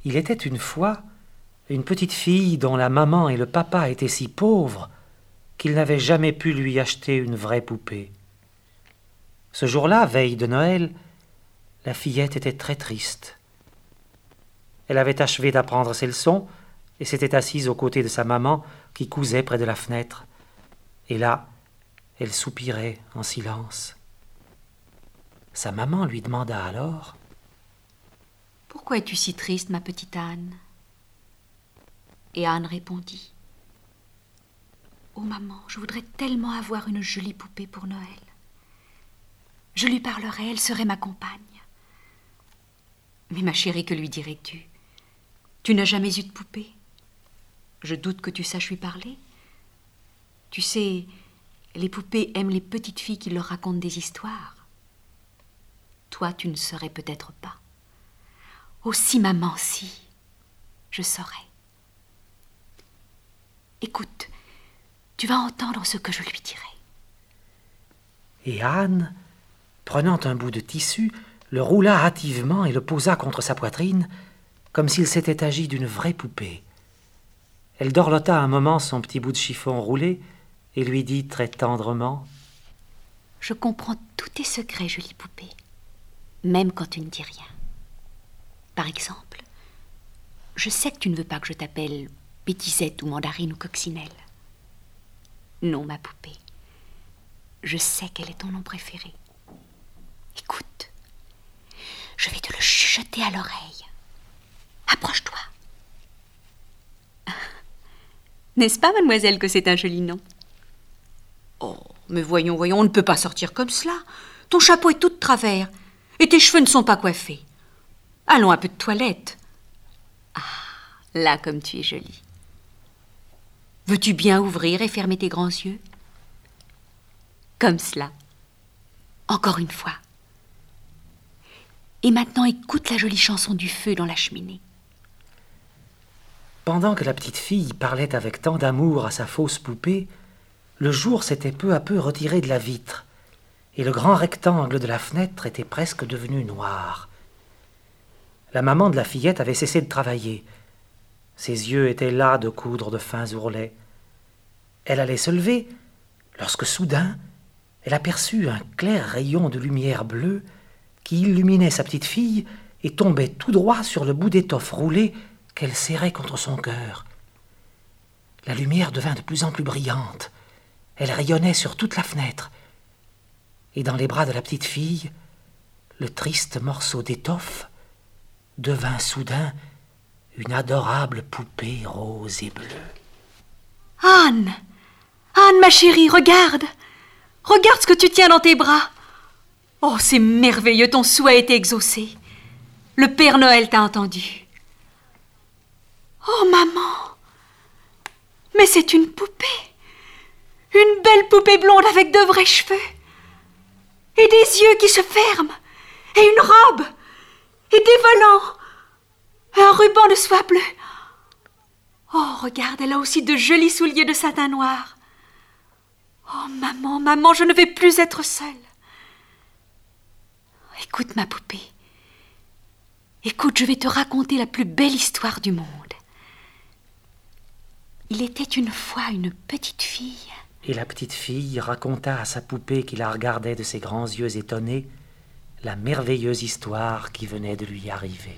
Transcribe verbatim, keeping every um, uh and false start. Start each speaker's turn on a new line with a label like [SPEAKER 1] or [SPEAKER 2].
[SPEAKER 1] Il était une fois une petite fille dont la maman et le papa étaient si pauvres qu'ils n'avaient jamais pu lui acheter une vraie poupée. Ce jour-là, veille de Noël, la fillette était très triste. Elle avait achevé d'apprendre ses leçons et s'était assise aux côtés de sa maman qui cousait près de la fenêtre. Et là, elle soupirait en silence. Sa maman lui demanda alors:
[SPEAKER 2] « Pourquoi es-tu si triste, ma petite Anne ?» Et Anne répondit: « Oh maman, je voudrais tellement avoir une jolie poupée pour Noël. Je lui parlerai, elle serait ma compagne. » « Mais ma chérie, que lui dirais-tu? Tu n'as jamais eu de poupée? Je doute que tu saches lui parler. Tu sais, les poupées aiment les petites filles qui leur racontent des histoires. Toi, tu ne saurais peut-être pas. Aussi, maman, si, je saurais. Écoute, tu vas entendre ce que je lui dirai. »
[SPEAKER 1] Et Anne, prenant un bout de tissu, le roula hâtivement et le posa contre sa poitrine, comme s'il s'était agi d'une vraie poupée. Elle dorlota un moment son petit bout de chiffon roulé et lui dit très tendrement:
[SPEAKER 2] « Je comprends tous tes secrets, jolie poupée, même quand tu ne dis rien. Par exemple, je sais que tu ne veux pas que je t'appelle Pétisette ou Mandarine ou Coccinelle. Non, ma poupée, je sais quel est ton nom préféré. Écoute, je vais te le chuchoter à l'oreille. Approche-toi. N'est-ce pas, mademoiselle, que c'est un joli nom? Oh, mais voyons, voyons, on ne peut pas sortir comme cela. Ton chapeau est tout de travers et tes cheveux ne sont pas coiffés. Allons, un peu de toilette. Ah, là, comme tu es jolie. Veux-tu bien ouvrir et fermer tes grands yeux? Comme cela. Encore une fois. Et maintenant, écoute la jolie chanson du feu dans la cheminée.
[SPEAKER 1] Pendant que la petite fille parlait avec tant d'amour à sa fausse poupée, le jour s'était peu à peu retiré de la vitre, et le grand rectangle de la fenêtre était presque devenu noir. La maman de la fillette avait cessé de travailler. Ses yeux étaient las de coudre de fins ourlets. Elle allait se lever, lorsque soudain, elle aperçut un clair rayon de lumière bleue qui illuminait sa petite fille et tombait tout droit sur le bout d'étoffe roulée qu'elle serrait contre son cœur. La lumière devint de plus en plus brillante. Elle rayonnait sur toute la fenêtre. Et dans les bras de la petite fille, le triste morceau d'étoffe devint soudain une adorable poupée rose et bleue.
[SPEAKER 2] « Anne! Anne, ma chérie, regarde! Regarde ce que tu tiens dans tes bras! Oh, c'est merveilleux, ton souhait a été exaucé. Le Père Noël t'a entendu. Oh, maman! Mais c'est une poupée! Une belle poupée blonde avec de vrais cheveux! Et des yeux qui se ferment! Et une robe! Et des volants! Un ruban de soie bleue! Oh, regarde, elle a aussi de jolis souliers de satin noir. Oh, maman, maman, je ne vais plus être seule. Écoute, ma poupée. Écoute, je vais te raconter la plus belle histoire du monde. Il était une fois une petite fille.
[SPEAKER 1] Et la petite fille raconta à sa poupée qui la regardait de ses grands yeux étonnés la merveilleuse histoire qui venait de lui arriver.